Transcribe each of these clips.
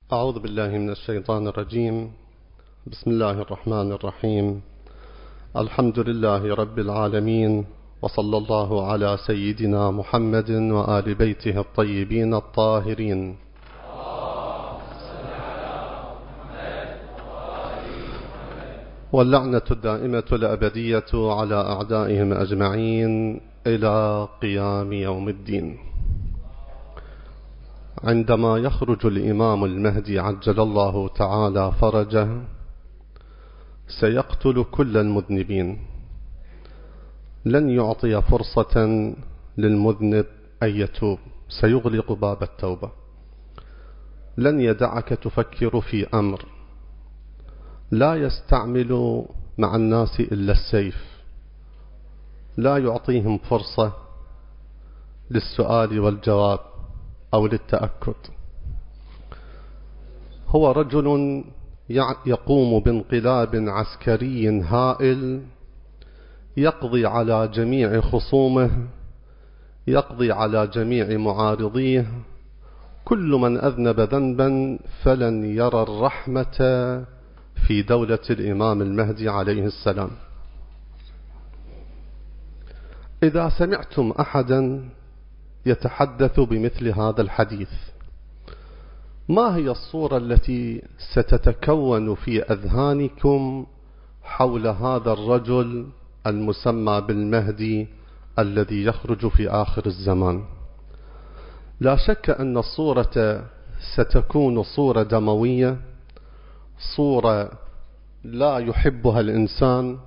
أعوذ بالله من الشيطان الرجيم. بسم الله الرحمن الرحيم. الحمد لله رب العالمين، وصلى الله على سيدنا محمد وآل بيته الطيبين الطاهرين. واللعنة الدائمة الأبدية على أعدائهم أجمعين إلى قيام يوم الدين. عندما يخرج الإمام المهدي عجل الله تعالى فرجه سيقتل كل المذنبين، لن يعطي فرصة للمذنب أن يتوب، سيغلق باب التوبة، لن يدعك تفكر في أمر، لا يستعمل مع الناس إلا السيف، لا يعطيهم فرصة للسؤال والجواب أو للتأكد. هو رجل يقوم بانقلاب عسكري هائل، يقضي على جميع خصومه، يقضي على جميع معارضيه، كل من أذنب ذنبا فلن يرى الرحمة في دولة الإمام المهدي عليه السلام. إذا سمعتم أحدا يتحدث بمثل هذا الحديث، ما هي الصورة التي ستتكون في أذهانكم حول هذا الرجل المسمى بالمهدي الذي يخرج في آخر الزمان؟ لا شك أن الصورة ستكون صورة دموية، صورة لا يحبها الإنسان.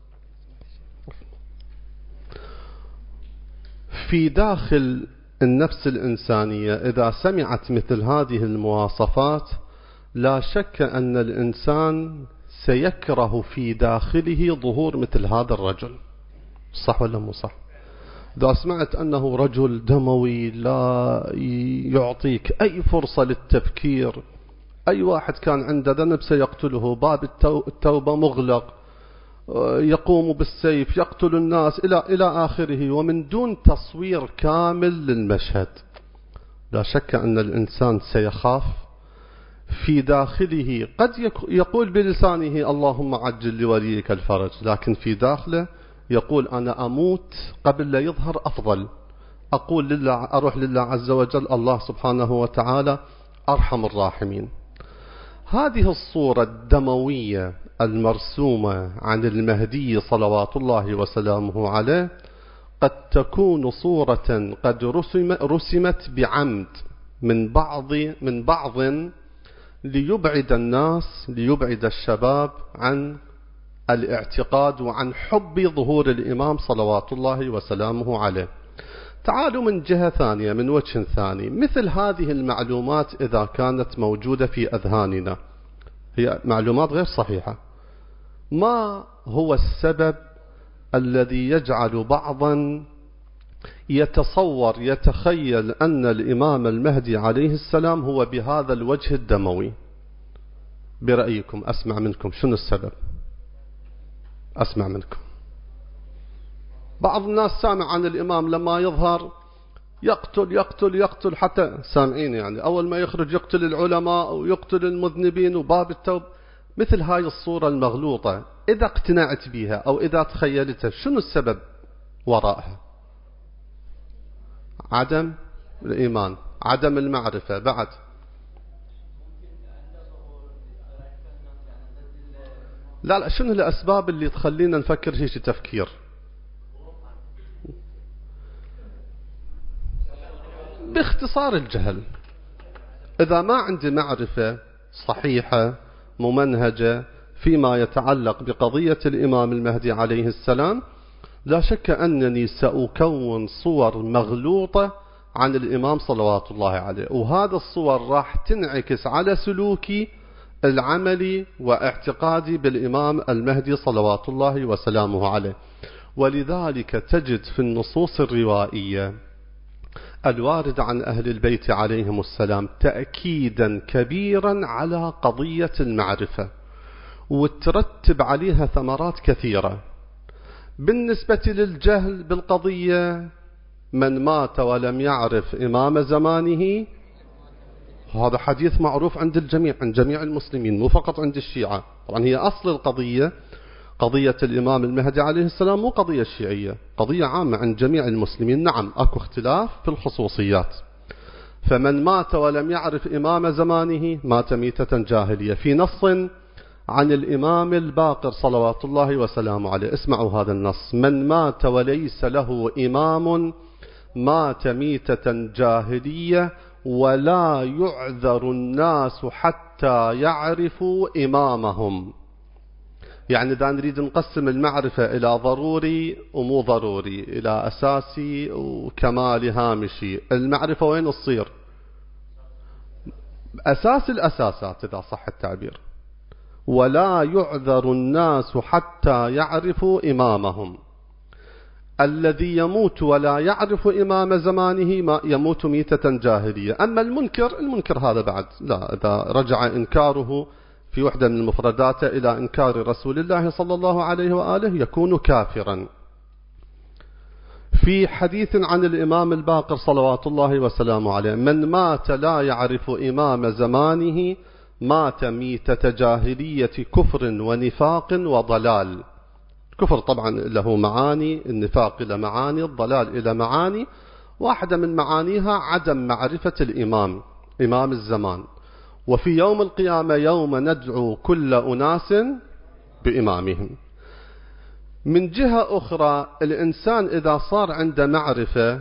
في داخل النفس الإنسانية إذا سمعت مثل هذه المواصفات لا شك أن الإنسان سيكره في داخله ظهور مثل هذا الرجل. صح ولا مو صح؟ إذا سمعت أنه رجل دموي لا يعطيك أي فرصة للتفكير، أي واحد كان عنده ذنب سيقتله، باب التوبة مغلق، يقوم بالسيف، يقتل الناس إلى آخره، ومن دون تصوير كامل للمشهد، لا شك أن الإنسان سيخاف في داخله. قد يقول بلسانه اللهم عجل لوليك الفرج، لكن في داخله يقول أنا أموت قبل لا يظهر أفضل، أقول لله، أروح لله عز وجل، الله سبحانه وتعالى أرحم الراحمين. هذه الصورة الدموية المرسومة عن المهدي صلوات الله وسلامه عليه قد تكون صورة قد رسمت بعمد من بعض ليبعد الناس، ليبعد الشباب عن الاعتقاد وعن حب ظهور الإمام صلوات الله وسلامه عليه. تعالوا من جهة ثانية، من وجه ثاني، مثل هذه المعلومات إذا كانت موجودة في أذهاننا هي معلومات غير صحيحة، ما هو السبب الذي يجعل بعضا يتصور يتخيل أن الإمام المهدي عليه السلام هو بهذا الوجه الدموي؟ برأيكم أسمع منكم، شنو السبب؟ أسمع منكم. بعض الناس سامع عن الإمام لما يظهر يقتل يقتل يقتل، حتى سامعين يعني أول ما يخرج يقتل العلماء ويقتل المذنبين وباب التوب. مثل هاي الصورة المغلوطة إذا اقتنعت بها أو إذا تخيلتها، شنو السبب وراءها؟ عدم الإيمان، عدم المعرفة. بعد لا شنو الأسباب اللي تخلينا نفكر هيك تفكير؟ باختصار الجهل. إذا ما عندي معرفة صحيحة ممنهجة فيما يتعلق بقضية الإمام المهدي عليه السلام، لا شك أنني سأكون صور مغلوطة عن الإمام صلوات الله عليه، وهذا الصور راح تنعكس على سلوكي العملي واعتقادي بالإمام المهدي صلوات الله وسلامه عليه. ولذلك تجد في النصوص الروائية الوارد عن أهل البيت عليهم السلام تأكيدا كبيرا على قضية المعرفة، وترتب عليها ثمرات كثيرة. بالنسبة للجهل بالقضية، من مات ولم يعرف إمام زمانه هذا حديث معروف عند الجميع، عند جميع المسلمين، مو فقط عند الشيعة. طبعا هي أصل القضية قضية الإمام المهدي عليه السلام مو قضية شيعية، قضية عامة عند جميع المسلمين. نعم أكو اختلاف في الخصوصيات. فمن مات ولم يعرف إمام زمانه مات ميتة جاهلية، في نص عن الإمام الباقر صلوات الله وسلامه عليه. اسمعوا هذا النص: من مات وليس له إمام مات ميتة جاهلية ولا يعذر الناس حتى يعرفوا إمامهم. يعني إذا نريد نقسم المعرفة إلى ضروري ومو ضروري، إلى أساسي وكمال هامشي، المعرفة وين تصير؟ أساس الأساسات إذا صح التعبير. ولا يعذر الناس حتى يعرفوا إمامهم. الذي يموت ولا يعرف إمام زمانه ما يموت ميتة جاهلية. أما المنكر هذا بعد لا، إذا رجع إنكاره في وحدة من المفردات إلى إنكار رسول الله صلى الله عليه وآله يكون كافرا. في حديث عن الإمام الباقر صلوات الله وسلامه عليه: من مات لا يعرف إمام زمانه مات ميتة جاهلية كفر ونفاق وضلال. الكفر طبعا له معاني، النفاق له معاني، الضلال له معاني. واحدة من معانيها عدم معرفة الإمام، إمام الزمان. وفي يوم القيامة يوم ندعو كل أناس بإمامهم. من جهة أخرى الإنسان إذا صار عنده معرفة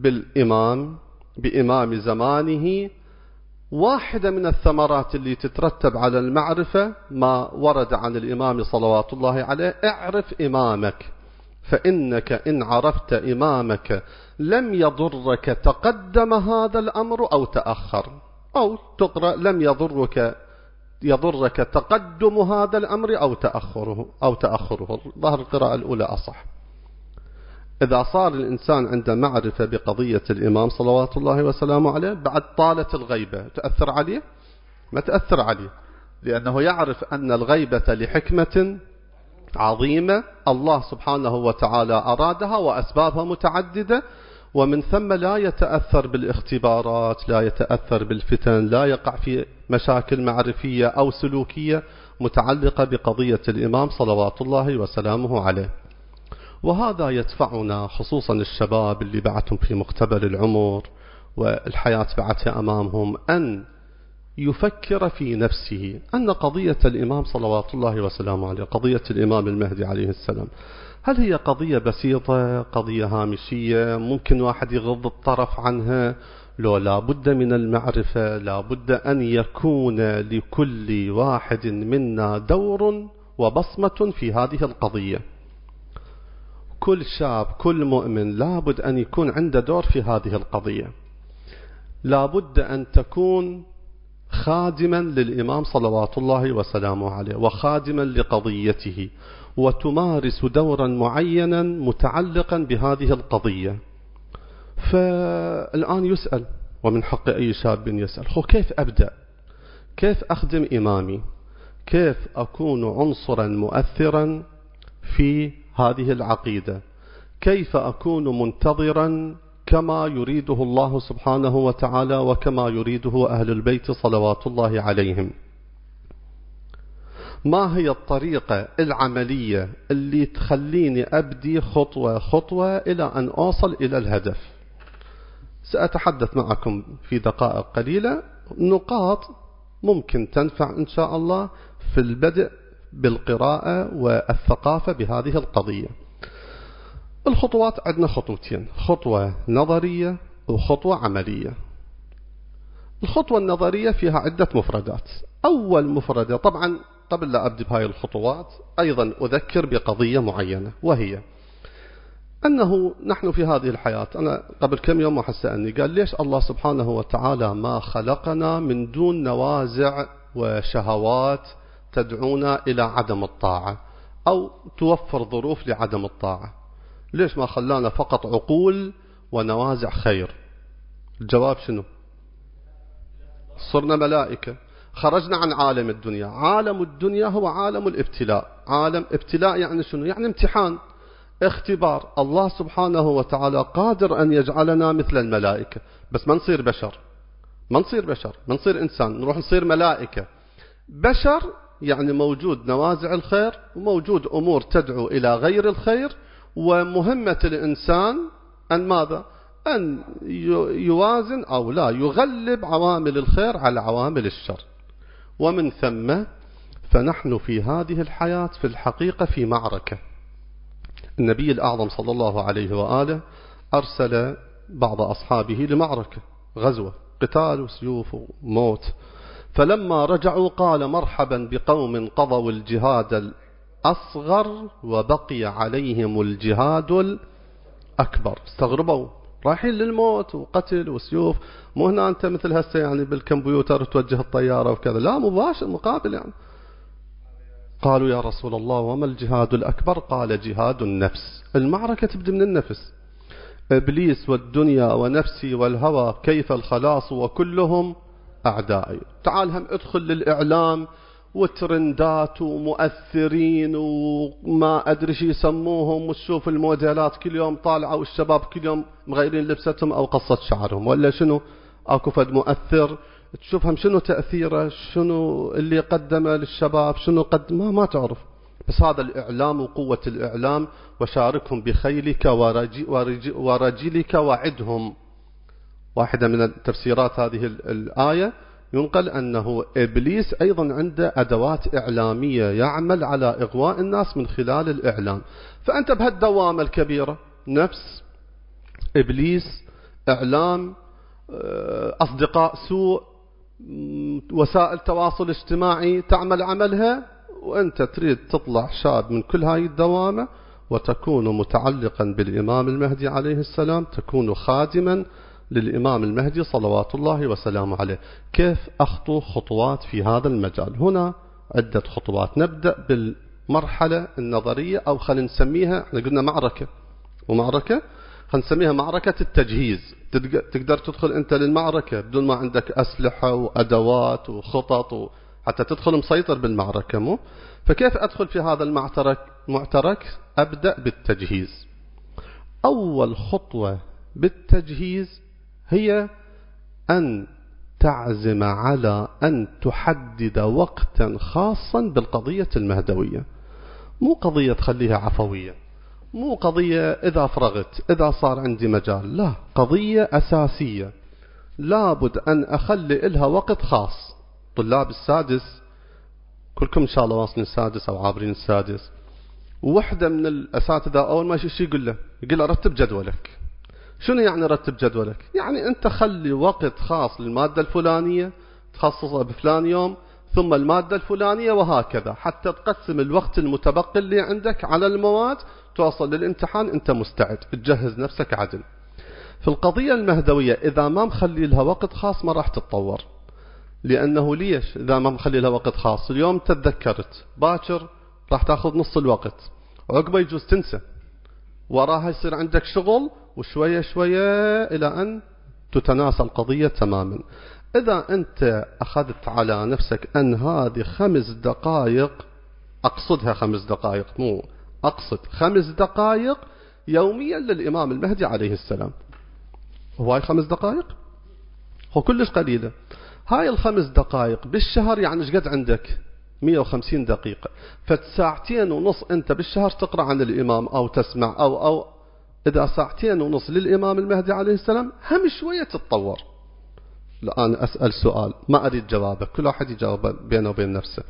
بإمام زمانه، واحدة من الثمرات اللي تترتب على المعرفة ما ورد عن الإمام صلوات الله عليه: اعرف إمامك، فإنك إن عرفت إمامك لم يضرك تقدم هذا الأمر أو تأخر. أو تقرأ: لم يضرك تقدم هذا الأمر أو تأخره. ظهر القراءة الأولى أصح. إذا صار الإنسان عنده معرفة بقضية الإمام صلوات الله وسلامه عليه، بعد طالت الغيبة تأثر عليه؟ ما تأثر عليه، لأنه يعرف أن الغيبة لحكمة عظيمة الله سبحانه وتعالى أرادها وأسبابها متعددة، ومن ثم لا يتأثر بالاختبارات، لا يتأثر بالفتن، لا يقع في مشاكل معرفية أو سلوكية متعلقة بقضية الإمام صلوات الله وسلامه عليه. وهذا يدفعنا خصوصا الشباب اللي بعتهم في مقتبل العمر والحياة بعتها أمامهم أن يفكر في نفسه أن قضية الإمام صلوات الله وسلامه عليه، قضية الإمام المهدي عليه السلام، هل هي قضية بسيطة، قضية هامشية ممكن واحد يغض الطرف عنها؟ لو لا بد من المعرفة، لا بد أن يكون لكل واحد منا دور وبصمة في هذه القضية. كل شاب، كل مؤمن لا بد أن يكون عنده دور في هذه القضية. لا بد أن تكون خادما للإمام صلوات الله وسلامه عليه وخادما لقضيته، وتمارس دورا معينا متعلقا بهذه القضية. فالآن يسأل، ومن حق أي شاب يسأل: كيف أبدأ؟ كيف أخدم إمامي؟ كيف أكون عنصرا مؤثرا في هذه العقيدة؟ كيف أكون منتظرا كما يريده الله سبحانه وتعالى وكما يريده أهل البيت صلوات الله عليهم؟ ما هي الطريقة العملية اللي تخليني أبدي خطوة خطوة إلى أن أوصل إلى الهدف؟ سأتحدث معكم في دقائق قليلة نقاط ممكن تنفع إن شاء الله في البدء بالقراءة والثقافة بهذه القضية. الخطوات عندنا خطوتين: خطوة نظرية وخطوة عملية. الخطوة النظرية فيها عدة مفردات. أول مفردة، طبعا قبل لا أبدأ بهاي الخطوات أيضا أذكر بقضية معينة، وهي أنه نحن في هذه الحياة، أنا قبل كم يوم واحد سألني قال: ليش الله سبحانه وتعالى ما خلقنا من دون نوازع وشهوات تدعونا إلى عدم الطاعة أو توفر ظروف لعدم الطاعة؟ ليش ما خلانا فقط عقول ونوازع خير؟ الجواب شنو؟ صرنا ملائكة، خرجنا عن عالم الدنيا. عالم الدنيا هو عالم الابتلاء. عالم ابتلاء يعني شنو؟ يعني امتحان، اختبار. الله سبحانه وتعالى قادر أن يجعلنا مثل الملائكة، بس ما نصير بشر. ما نصير بشر، ما نصير إنسان، نروح نصير ملائكة. بشر يعني موجود نوازع الخير وموجود أمور تدعو إلى غير الخير، ومهمة الإنسان أن ماذا؟ أن يوازن أو لا يغلب عوامل الخير على عوامل الشر. ومن ثم فنحن في هذه الحياة في الحقيقة في معركة. النبي الأعظم صلى الله عليه وآله أرسل بعض أصحابه لمعركة، غزوة، قتال وسيوف وموت. فلما رجعوا قال مرحبا بقوم قضوا الجهاد الأصغر وبقي عليهم الجهاد الأكبر. استغربوا، رايحين للموت وقتل وسيوف، مو هنا أنت مثل هسه يعني بالكمبيوتر توجه الطيارة وكذا، لا مباشر مقابل يعني. قالوا يا رسول الله وما الجهاد الأكبر؟ قال جهاد النفس. المعركة تبدأ من النفس، إبليس والدنيا ونفسي والهوى كيف الخلاص وكلهم أعدائي. تعال هم ادخل للإعلام وترندات ومؤثرين وما أدري شو يسموهم، وتشوف الموديلات كل يوم طالعة والشباب كل يوم مغيرين لبستهم أو قصة شعرهم ولا شنو، أكو فد مؤثر تشوفهم شنو تأثيره، شنو اللي قدمه للشباب، شنو قدمه ما تعرف. بس هذا الإعلام وقوة الإعلام، وشاركهم بخيلك ورجلك وعدهم. واحدة من التفسيرات هذه الآية ينقل أنه إبليس أيضا عنده أدوات إعلامية يعمل على إغواء الناس من خلال الإعلام. فأنت بهالدوامة الكبيرة، نفس، إبليس، إعلام، أصدقاء سوء، وسائل تواصل اجتماعي تعمل عملها، وأنت تريد تطلع شاب من كل هاي الدوامة وتكون متعلقا بالإمام المهدي عليه السلام، تكون خادما للإمام المهدي صلوات الله وسلامه عليه. كيف أخطو خطوات في هذا المجال؟ هنا عدة خطوات. نبدأ بالمرحلة النظرية، أو خلينا نسميها، احنا قلنا معركة ومعركة، خلينا نسميها معركة التجهيز. تقدر تدخل أنت للمعركة بدون ما عندك أسلحة وأدوات وخطط حتى تدخل مسيطر بالمعركة، مو؟ فكيف أدخل في هذا المعترك؟ أبدأ بالتجهيز. أول خطوة بالتجهيز هي أن تعزم على أن تحدد وقتا خاصا بالقضية المهدوية. مو قضية تخليها عفوية، مو قضية إذا فرغت إذا صار عندي مجال، لا، قضية أساسية لابد أن أخلي إلها وقت خاص. طلاب السادس كلكم إن شاء الله واصلين السادس أو عابرين السادس، ووحدة من الأساتذة أول ما شيء يقول له رتب جدولك. شنو يعني رتب جدولك؟ يعني أنت خلي وقت خاص للمادة الفلانية تخصصها بفلان يوم، ثم المادة الفلانية، وهكذا، حتى تقسم الوقت المتبقي اللي عندك على المواد، توصل للامتحان أنت مستعد، تجهز نفسك عدل. في القضية المهدوية إذا ما مخلي لها وقت خاص ما راح تتطور. لأنه ليش؟ إذا ما مخلي لها وقت خاص، اليوم تذكرت، باكر راح تأخذ نص الوقت، وعقبه يجوز تنسى، وراها يصير عندك شغل، وشوية شوية إلى أن تتناسى القضية تماما. إذا أنت أخذت على نفسك أن هذه 5 دقائق، أقصدها 5 دقائق، مو أقصد 5 دقائق يوميا للإمام المهدي عليه السلام. هو هاي 5 دقائق هو كلش قليلة. هاي 5 دقائق بالشهر يعني ايش قد عندك؟ 150 دقيقة. فساعتين ونص أنت بالشهر تقرأ عن الإمام أو تسمع، أو إذا 2 ساعة ونص للإمام المهدي عليه السلام هم شوية تتطور. الآن أسأل سؤال ما أريد جوابك، كل واحد يجاوب بينه وبين نفسه.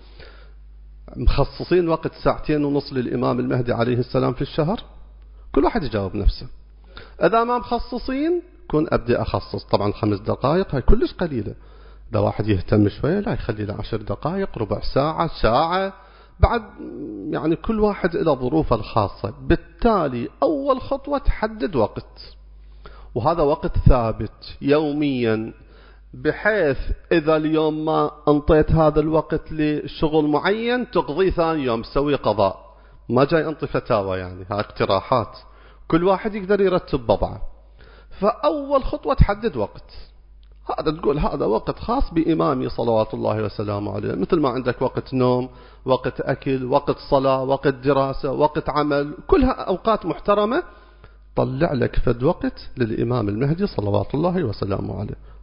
مخصصين وقت 2 ساعة ونص للإمام المهدي عليه السلام في الشهر؟ كل واحد يجاوب نفسه. إذا ما مخصصين كن أبدأ أخصص. طبعا 5 دقائق هاي كلش قليلة. إذا واحد يهتم شوية لا يخلي له 10 دقائق، ربع ساعة، ساعة، بعد يعني كل واحد إلى ظروفه الخاصة. بالتالي أول خطوة تحدد وقت، وهذا وقت ثابت يوميا، بحيث إذا اليوم ما أنطيت هذا الوقت لشغل معين تقضي ثاني يوم تسوي قضاء. ما جاي أنطي فتاوى، يعني ها اقتراحات، كل واحد يقدر يرتب وضعه. فأول خطوة تحدد وقت، هذا تقول هذا وقت خاص بإمامي صلوات الله وسلامه عليه، مثل ما عندك وقت نوم، وقت أكل، وقت صلاة، وقت دراسة، وقت عمل، كلها أوقات محترمة. طلع لك فد وقت للإمام المهدي صلوات الله وسلامه عليه.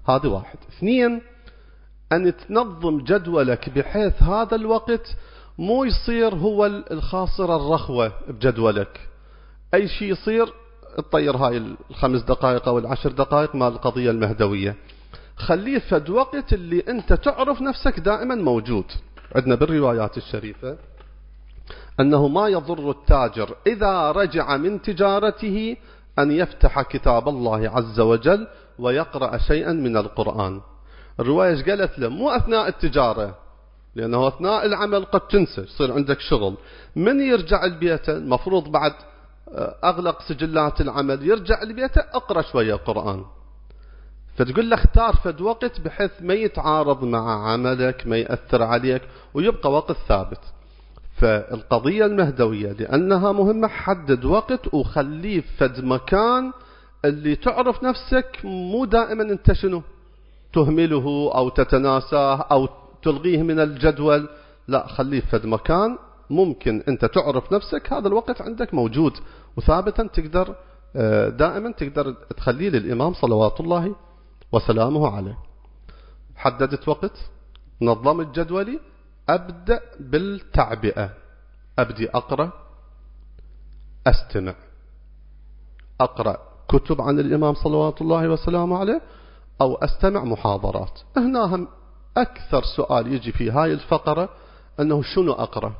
هذه واحد. اثنين، أن تنظم جدولك بحيث هذا الوقت مو يصير هو الخاصرة الرخوة بجدولك، أي شيء يصير تطير هاي 5 دقائق أو 10 دقائق مع القضية المهدوية. خليه فد وقت اللي أنت تعرف نفسك دائما موجود. عندنا بالروايات الشريفة أنه ما يضر التاجر إذا رجع من تجارته أن يفتح كتاب الله عز وجل ويقرأ شيئا من القرآن. الرواية ايش قالت له؟ مو أثناء التجارة، لأنه أثناء العمل قد تنسى، يصير عندك شغل. من يرجع البيت المفروض بعد أغلق سجلات العمل يرجع البيت أقرأ شوية قرآن. فتقول له اختار فد وقت بحيث ما يتعارض مع عملك، ما يأثر عليك، ويبقى وقت ثابت. فالقضية المهدوية لأنها مهمة حدد وقت وخليه فد مكان اللي تعرف نفسك، مو دائما انت شنو تهمله أو تتناساه أو تلغيه من الجدول، لا خليه فد مكان ممكن انت تعرف نفسك هذا الوقت عندك موجود وثابتا، تقدر دائما تقدر تخليه للإمام صلوات الله وسلامه عليه. حددت وقت، نظمت جدولي، أبدأ بالتعبئة، أبدي أقرأ، أستمع، أقرأ كتب عن الإمام صلوات الله وسلامه عليه أو أستمع محاضرات. هنا هم أكثر سؤال يجي في هاي الفقرة أنه شنو أقرأ،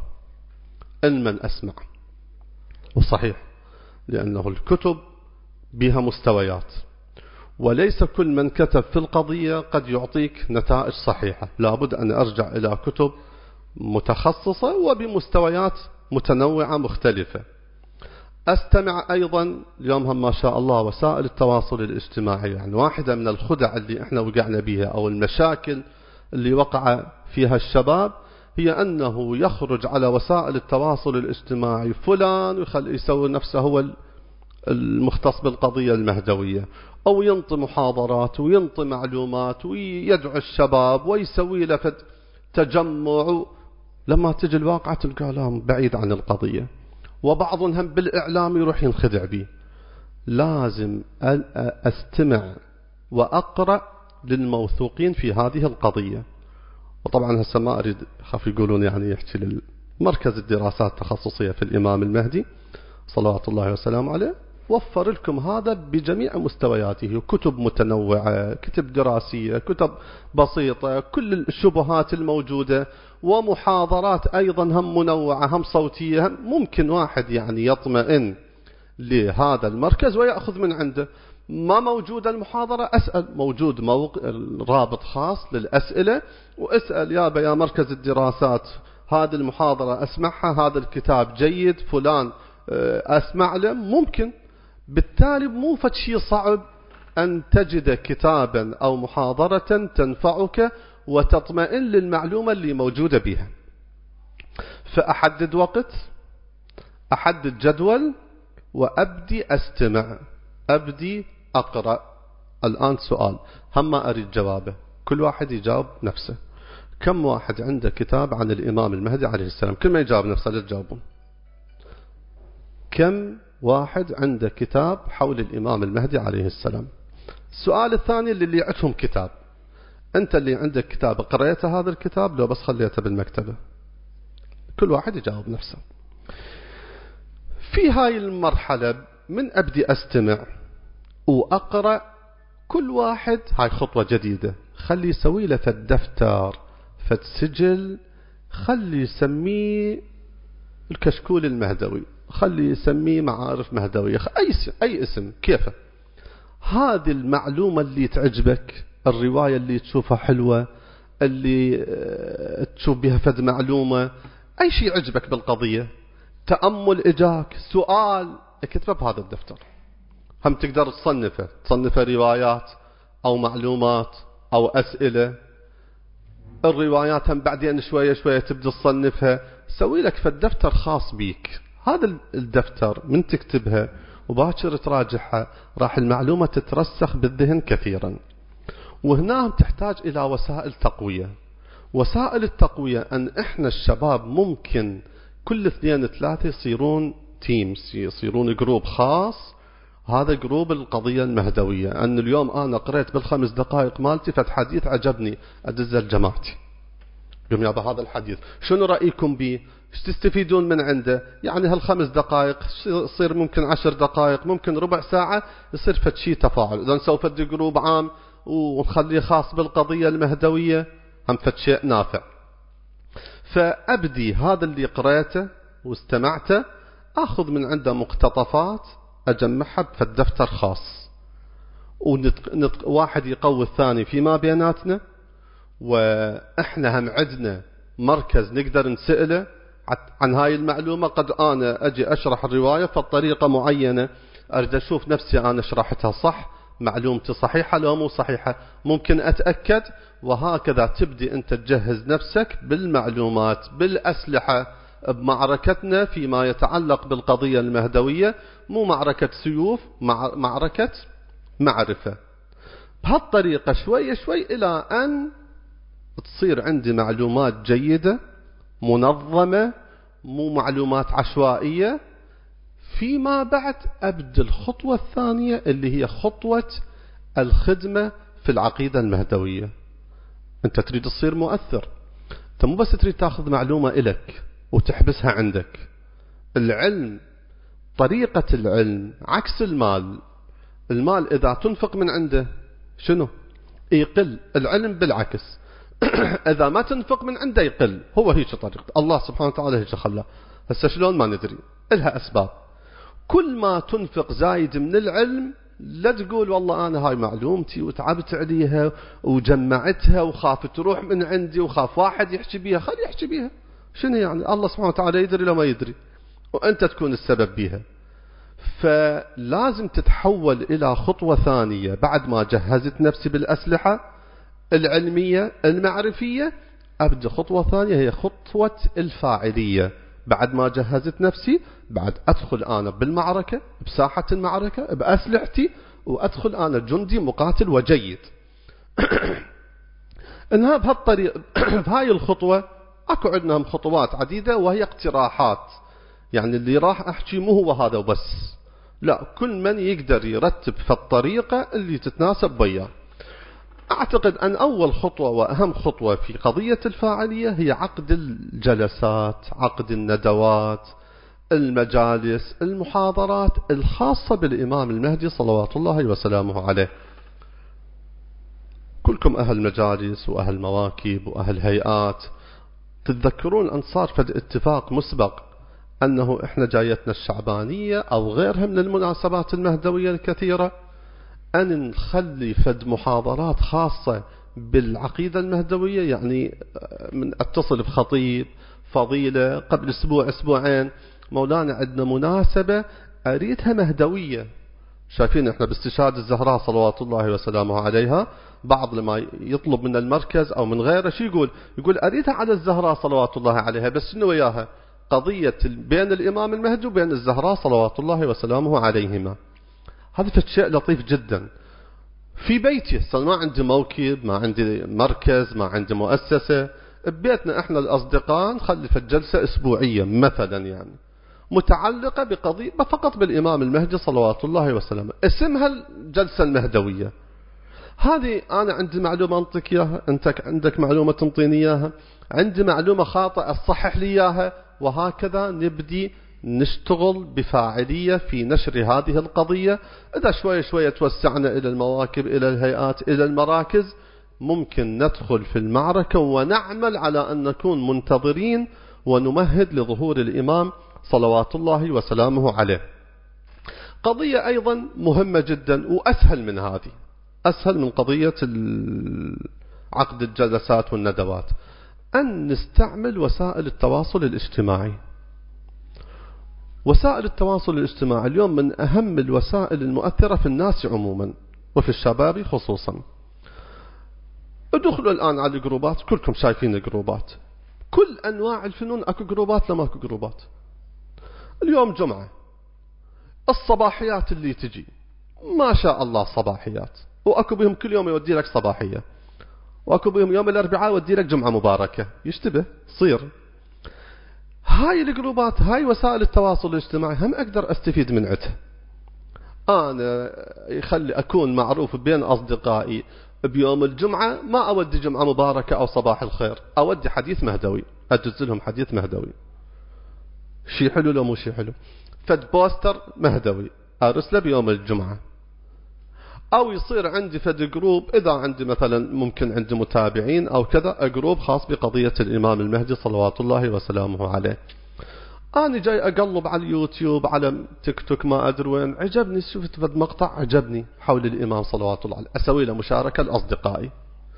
من أسمع. وصحيح لأنه الكتب بها مستويات، وليس كل من كتب في القضية قد يعطيك نتائج صحيحة، لابد أن أرجع إلى كتب متخصصة وبمستويات متنوعة مختلفة. أستمع أيضا. اليوم هم ما شاء الله وسائل التواصل الاجتماعي، يعني واحدة من الخدع اللي احنا وقعنا بها أو المشاكل اللي وقع فيها الشباب هي أنه يخرج على وسائل التواصل الاجتماعي فلان ويخلي يسوي نفسه هو المختص بالقضية المهدوية، أو ينطي محاضرات وينطي معلومات ويدعو الشباب ويسوي له تجمع، لما تجي الواقع تلقى لا بعيد عن القضية. وبعضهم بالإعلام يروح ينخدع به. لازم أستمع وأقرأ للموثوقين في هذه القضية. وطبعا هسه ما أريد خاف يقولون يعني يحكي للمركز الدراسات التخصصية في الإمام المهدي صلوات الله وسلامه عليه، وفر لكم هذا بجميع مستوياته، كتب متنوعة، كتب دراسية، كتب بسيطة، كل الشبهات الموجودة، ومحاضرات أيضا هم منوعة هم صوتية. ممكن واحد يعني يطمئن لهذا المركز ويأخذ من عنده. ما موجود المحاضرة أسأل، موجود رابط خاص للأسئلة، وأسأل يا مركز الدراسات هذه المحاضرة أسمعها، هذا الكتاب جيد فلان أسمع له. ممكن بالتالي مو فشي صعب أن تجد كتابا أو محاضرة تنفعك وتطمئن للمعلومة اللي موجودة بها. فأحدد وقت، أحدد جدول، وأبدي أستمع، أبدي أقرأ. الآن سؤال هم ما أريد جوابه، كل واحد يجاوب نفسه. كم واحد عنده كتاب عن الإمام المهدي عليه السلام؟ كل ما يجاوب نفسه لا تجاوبون. كم واحد عنده كتاب حول الإمام المهدي عليه السلام؟ السؤال الثاني اللي عندهم كتاب، أنت اللي عندك كتاب قرأت هذا الكتاب لو بس خليته بالمكتبة؟ كل واحد يجاوب نفسه. في هاي المرحلة من أبدي أستمع وأقرأ، كل واحد هاي خطوة جديدة، خلي يسوي له فد دفتر فد سجل، خلي يسميه الكشكول المهدوي، خلي يسميه معارف مهدوية، أي اسم كيفه. هذه المعلومة اللي تعجبك، الرواية اللي تشوفها حلوة، اللي تشوف بها فد معلومة، أي شيء يعجبك بالقضية، تأمل إجاك، سؤال، اكتبه بهذا الدفتر. هم تقدر تصنفه روايات أو معلومات أو أسئلة. الروايات هم بعدين شوية شوية تبدأ تصنفها، سوي لك فالدفتر خاص بيك. هذا الدفتر من تكتبها وباكر تراجعها راح المعلومة تترسخ بالذهن كثيرا. وهنا تحتاج إلى وسائل تقوية. وسائل التقوية أن إحنا الشباب ممكن كل 2-3 يصيرون تيمز، يصيرون جروب خاص. هذا جروب القضية المهدوية. أن اليوم أنا قرأت بالخمس دقائق مالتي فت حديث عجبني أدزل جماعتي يوم يابا هذا الحديث شنو رأيكم به؟ ايش تستفيدون من عنده؟ يعني هالخمس دقائق يصير ممكن 10 دقائق، ممكن ربع ساعة، يصير فد شيء تفاعل. إذا سوف فد جروب عام ونخليه خاص بالقضية المهدوية هم فد شيء نافع. فأبدي هذا اللي قرأته واستمعته أخذ من عنده مقتطفات أجمعها بفد دفتر خاص، واحد يقوي الثاني فيما بيناتنا، وإحنا هم عندنا مركز نقدر نسأله عن هاي المعلومة. قد أنا أجي أشرح الرواية فالطريقة معينة أريد أشوف نفسي أنا شرحتها صح، معلومتي صحيحة لو مو صحيحة ممكن أتأكد، وهكذا تبدي أنت تجهز نفسك بالمعلومات بالأسلحة بمعركتنا فيما يتعلق بالقضية المهدوية. مو معركة سيوف، معركة معرفة. بهالطريقة شوي شوي إلى أن تصير عندي معلومات جيدة منظمة، مو معلومات عشوائية. فيما بعد أبدأ الخطوة الثانية اللي هي خطوة الخدمة في العقيدة المهدوية. أنت تريد تصير مؤثر، أنت مو بس تريد تأخذ معلومة إلك وتحبسها عندك. العلم، طريقة العلم عكس المال. المال إذا تنفق من عنده شنو؟ يقل. العلم بالعكس إذا ما تنفق من عنده يقل. هو هيك طريقة الله سبحانه وتعالى، هيك خلاه. هسه شلون ما ندري، إلها أسباب. كل ما تنفق زايد من العلم لا تقول والله أنا هاي معلومتي وتعبت عليها وجمعتها وخاف تروح من عندي وخاف واحد يحكي بيها. خلي يحكي بيها، شنو يعني؟ الله سبحانه وتعالى يدري لو ما يدري، وأنت تكون السبب بيها. فلازم تتحول إلى خطوة ثانية بعد ما جهزت نفسي بالأسلحة العلمية المعرفية. أبدأ خطوة ثانية هي خطوة الفاعلية. بعد ما جهزت نفسي بعد أدخل أنا بالمعركة، بساحة المعركة بأسلحتي، وأدخل أنا جندي مقاتل وجيد. إنها بهالطريقة بهاي الخطوة أكو عندنا خطوات عديدة وهي اقتراحات. يعني اللي راح أحكي مو هو هذا وبس، لا، كل من يقدر يرتب في الطريقة اللي تتناسب وياه. أعتقد أن أول خطوة وأهم خطوة في قضية الفاعلية هي عقد الجلسات، عقد الندوات، المجالس، المحاضرات الخاصة بالإمام المهدي صلوات الله وسلامه عليه. كلكم أهل مجالس وأهل مواكب وأهل هيئات. تتذكرون أن صار فد اتفاق مسبق أنه إحنا جايتنا الشعبانية أو غيرها من المناسبات المهدوية الكثيرة أن نخلي فد محاضرات خاصة بالعقيدة المهدوية. يعني من اتصل بخطيب فضيلة قبل أسبوع أسبوعين، مولانا عندنا مناسبة أريدها مهدوية. شايفين إحنا باستشهاد الزهراء صلوات الله وسلامه عليها، بعض لما يطلب من المركز أو من غيره شي يقول أريدها على الزهراء صلوات الله عليها، بس شنو وياها؟ قضية بين الإمام المهدي وبين الزهراء صلوات الله وسلامه عليهما. هذا شيء لطيف جدا في بيتي. ما عندي موكب، ما عندي مركز، ما عندي مؤسسة. ببيتنا احنا الأصدقاء نخلي في الجلسة أسبوعية مثلا، يعني متعلقة بقضية فقط بالإمام المهدي صلوات الله وسلامه، اسمها الجلسة المهدوية. هذه أنا عندي معلومة أنطيك إياها، أنت عندك معلومة تنطيني إياها، عندي معلومة خاطئة تصحح لي إياها، وهكذا نبدي نشتغل بفاعلية في نشر هذه القضية. إذا شوية شوية توسعنا إلى المواكب، إلى الهيئات، إلى المراكز، ممكن ندخل في المعركة ونعمل على أن نكون منتظرين ونمهد لظهور الإمام صلوات الله وسلامه عليه. قضية أيضا مهمة جدا وأسهل من هذه، أسهل من قضية عقد الجلسات والندوات، أن نستعمل وسائل التواصل الاجتماعي. وسائل التواصل الاجتماعي اليوم من أهم الوسائل المؤثرة في الناس عموما وفي الشباب خصوصا. ادخلوا الآن على الجروبات، كلكم شايفين الجروبات، كل أنواع الفنون. أكو جروبات لما أكو جروبات. اليوم جمعة، الصباحيات اللي تجي ما شاء الله صباحيات، وأكو بهم كل يوم يودي لك صباحية، وأكو بهم يوم الأربعاء يودي لك جمعة مباركة. يشتبه صير هاي الجروبات، هاي وسائل التواصل الاجتماعي هم أقدر أستفيد من عدها. أنا يخلي أكون معروف بين أصدقائي بيوم الجمعة ما أودي جمعة مباركة أو صباح الخير، أودي حديث مهدوي، أجز لهم حديث مهدوي. شي حلو لو مو شي حلو؟ فد بوستر مهدوي أرسله بيوم الجمعة، أو يصير عندي فد جروب إذا عندي مثلا ممكن عندي متابعين أو كذا، جروب خاص بقضية الإمام المهدي صلوات الله وسلامه عليه. أنا جاي أقلب على اليوتيوب على تيك توك ما أدري وين، عجبني شفت فد مقطع عجبني حول الإمام صلوات الله عليه، أسوي له مشاركة لأصدقائي.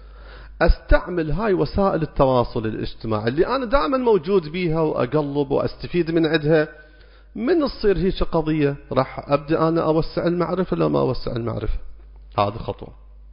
أستعمل هاي وسائل التواصل الاجتماعي اللي أنا دائما موجود بيها وأقلب وأستفيد من عندها. من تصير هيك قضية راح أبدأ أنا أوسع المعرفة لا ما أوسع المعرفة. هذه خطوة.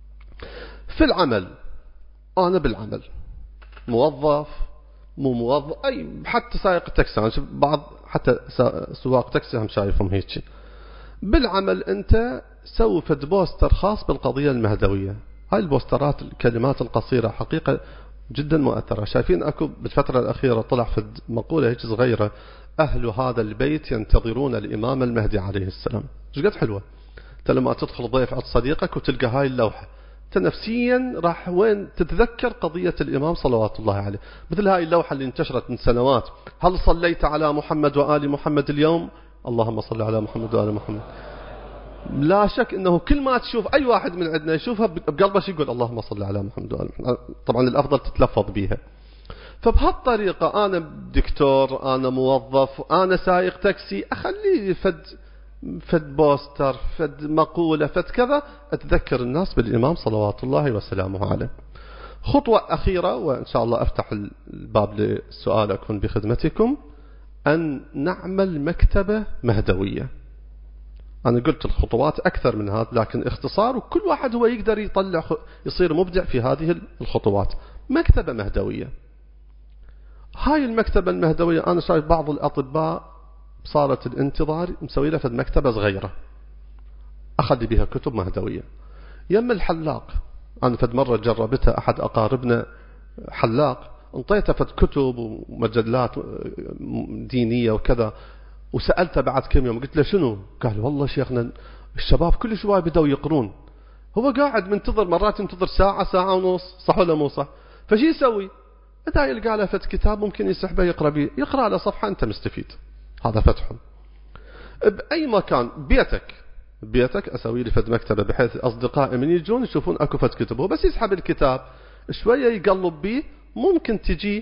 في العمل، أنا بالعمل موظف مو موظف، أي حتى سائق تاكسي، أنا بعض حتى سواق تاكسي هم شايفهم هيك. بالعمل أنت سوي فد بوستر خاص بالقضية المهدوية. هاي البوسترات الكلمات القصيرة حقيقة جدا مؤثرة. شايفين أكو بالفترة الأخيرة طلع فد مقولة هيك صغيرة: أهل هذا البيت ينتظرون الإمام المهدي عليه السلام. ايش قد حلوة. أنت لما تدخل ضيف عند صديقك وتلقى هاي اللوحة، أنت نفسيا راح وين تتذكر قضية الإمام صلوات الله عليه. مثل هاي اللوحة اللي انتشرت من سنوات: هل صليت على محمد وآل محمد اليوم؟ اللهم صل على محمد وآل محمد. لا شك أنه كل ما تشوف أي واحد من عندنا يشوفها بقلبه يقول اللهم صل على محمد وآل محمد. طبعا الأفضل تتلفظ بيها. فبهالطريقة أنا دكتور، أنا موظف، أنا سائق تاكسي، أخلي فد بوستر، فد مقولة، فد كذا، أتذكر الناس بالإمام صلوات الله وسلامه عليه. خطوة أخيرة وإن شاء الله أفتح الباب للسؤال أكون بخدمتكم: أن نعمل مكتبة مهدوية. أنا قلت الخطوات أكثر من هذا لكن اختصار، وكل واحد هو يقدر يطلع يصير مبدع في هذه الخطوات. مكتبة مهدوية. هاي المكتبة المهدوية أنا شايف بعض الأطباء صارت الانتظار مسوي له فد مكتبة صغيرة أخذ بها كتب مهدوية. يم الحلاق، أنا فد مرة جربتها، أحد أقاربنا حلاق، انطيته فد كتب ومجلات دينية وكذا، وسألته بعد كم يوم قلت له شنو؟ قال والله شيخنا الشباب كل شوي بدأوا يقرون. هو قاعد منتظر، مرات ينتظر ساعة ساعة ونص، صح ولا مو صح؟ فشي يسوي؟ إذا يلقى له فد كتاب ممكن يسحبه يقرأ بيه، يقرأ له صفحة أنت مستفيد. هذا فتح. بأي مكان، بيتك أسوي لي فد مكتبة بحيث أصدقائي من يجون يشوفون أكو فد كتب، هو بس يسحب الكتاب شوية يقلب بيه، ممكن تجي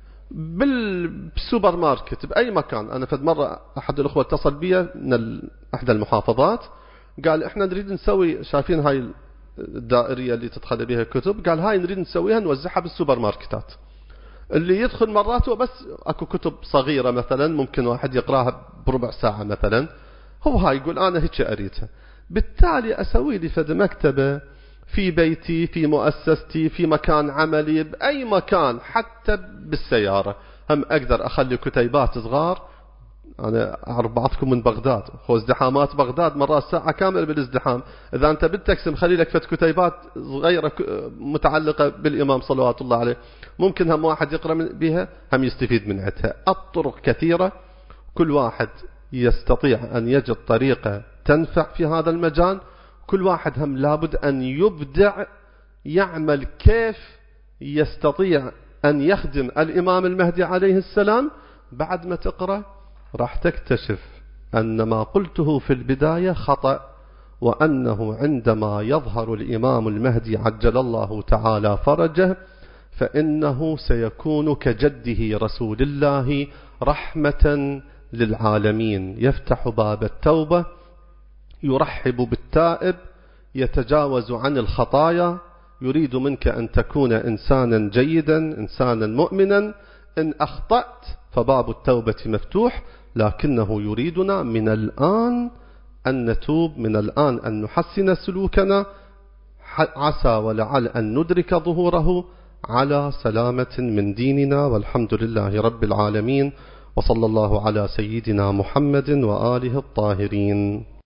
بالسوبر ماركت بأي مكان. أنا فد مرة أحد الأخوة اتصل بي من أحدى المحافظات، قال إحنا نريد نسوي، شايفين هاي الدائرية اللي تدخل بها كتب، قال هاي نريد نسويها نوزعها بالسوبر ماركتات. اللي يدخل مرات بس أكو كتب صغيرة مثلا ممكن واحد يقراها بربع ساعة مثلا، هو هاي يقول أنا هيك أريدها. بالتالي أسوي لي فد مكتبة في بيتي، في مؤسستي، في مكان عملي، بأي مكان، حتى بالسيارة هم أقدر أخلي كتيبات صغار. أنا أعرف بعضكم من بغداد، هو ازدحامات بغداد مرات ساعة كاملة بالازدحام، إذا أنت بالتاكسي مخلي لك فد كتيبات صغيرة متعلقة بالإمام صلوات الله عليه، ممكن هم واحد يقرأ بها هم يستفيد من عدها. الطرق كثيرة، كل واحد يستطيع أن يجد طريقة تنفع في هذا المجال. كل واحد هم لابد أن يبدع، يعمل كيف يستطيع أن يخدم الإمام المهدي عليه السلام. بعد ما تقرأ راح تكتشف أن ما قلته في البداية خطأ، وأنه عندما يظهر الإمام المهدي عجل الله تعالى فرجه فإنه سيكون كجده رسول الله رحمة للعالمين، يفتح باب التوبة، يرحب بالتائب، يتجاوز عن الخطايا، يريد منك أن تكون إنسانا جيدا، إنسانا مؤمنا. إن أخطأت فباب التوبة مفتوح، لكنه يريدنا من الآن أن نتوب، من الآن أن نحسن سلوكنا، عسى ولعل أن ندرك ظهوره على سلامة من ديننا. والحمد لله رب العالمين، وصلى الله على سيدنا محمد وآله الطاهرين.